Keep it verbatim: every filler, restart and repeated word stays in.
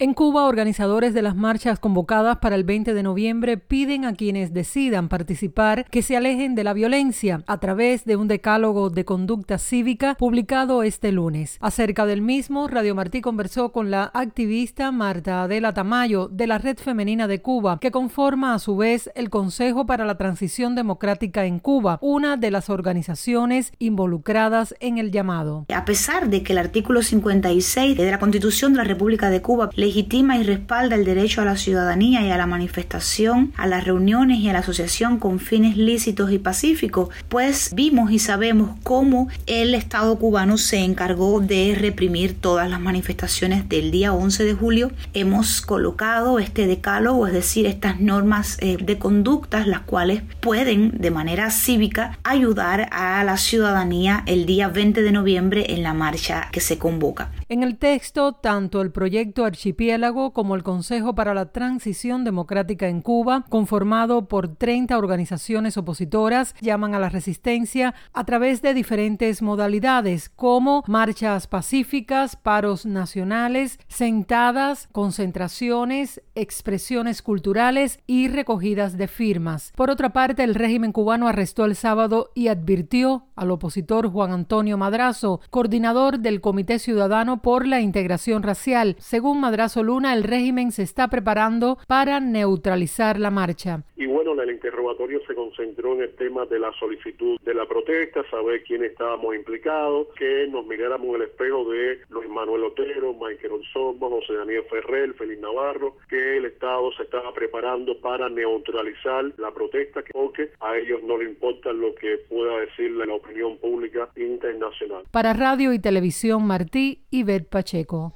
En Cuba, organizadores de las marchas convocadas para el veinte de noviembre piden a quienes decidan participar que se alejen de la violencia a través de un decálogo de conducta cívica publicado este lunes. Acerca del mismo, Radio Martí conversó con la activista Marta Adela Tamayo de la Red Femenina de Cuba, que conforma a su vez el Consejo para la Transición Democrática en Cuba, una de las organizaciones involucradas en el llamado. A pesar de que el artículo cincuenta y seis de la Constitución de la República de Cuba legitima y respalda el derecho a la ciudadanía y a la manifestación, a las reuniones y a la asociación con fines lícitos y pacíficos, pues vimos y sabemos cómo el Estado cubano se encargó de reprimir todas las manifestaciones del día once de julio. Hemos colocado este decálogo, es decir, estas normas eh, de conductas, las cuales pueden de manera cívica ayudar a la ciudadanía el día veinte de noviembre en la marcha que se convoca. En el texto, tanto el proyecto Archipiélago como el Consejo para la Transición Democrática en Cuba, conformado por treinta organizaciones opositoras, llaman a la resistencia a través de diferentes modalidades como marchas pacíficas, paros nacionales, sentadas, concentraciones, expresiones culturales y recogidas de firmas. Por otra parte, el régimen cubano arrestó el sábado y advirtió al opositor Juan Antonio Madrazo, coordinador del Comité Ciudadano por la Integración Racial. Según Madrazo Luna, el régimen se está preparando para neutralizar la marcha. Y bueno, el interrogatorio se concentró en el tema de la solicitud de la protesta, saber quiénes estábamos implicados, que nos miráramos en el espejo de Luis Manuel Otero, Michael Osorbo, José Daniel Ferrer, Félix Navarro, que el Estado se estaba preparando para neutralizar la protesta, porque a ellos no les importa lo que pueda decirle la opinión pública internacional. Para Radio y Televisión Martí, Ivette Pacheco.